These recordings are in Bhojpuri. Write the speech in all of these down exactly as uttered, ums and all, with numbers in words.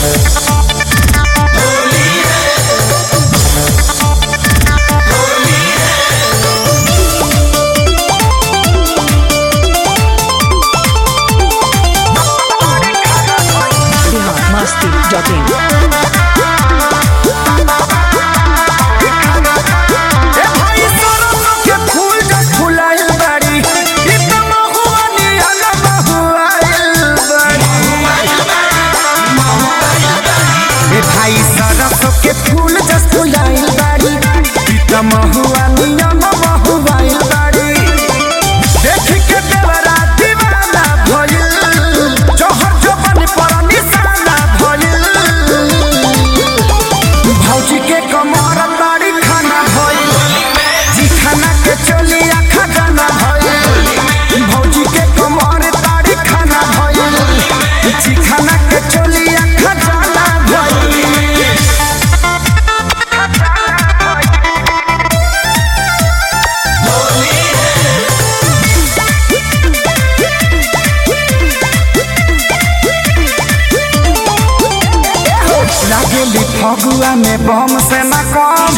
फगुआ में बम से न कम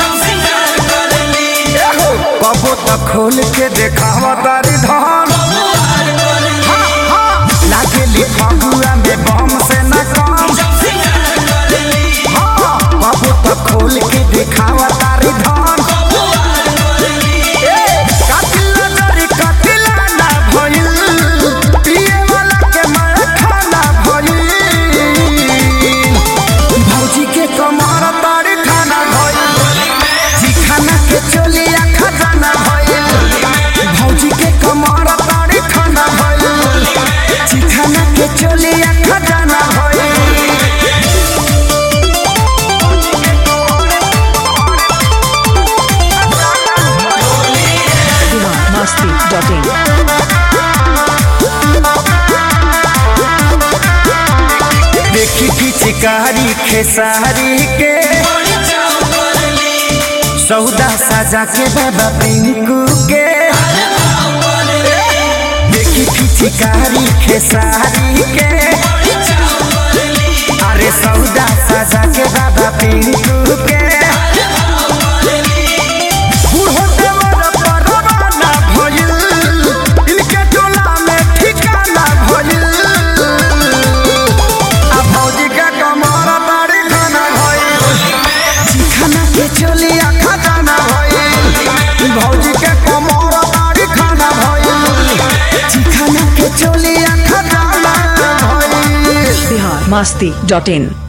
कबो तो खोल के देखावा तारी धन लागेली फगुआ में बम से न कम कबो तो खोल के देखावा तारी धन देखी की चिकारी खेसारी के सौदा साजा के बाबा पिंकू के देखी की चिकारी खेसारी के अरे सौदा साजा के बाबा पिंकू के masti dot in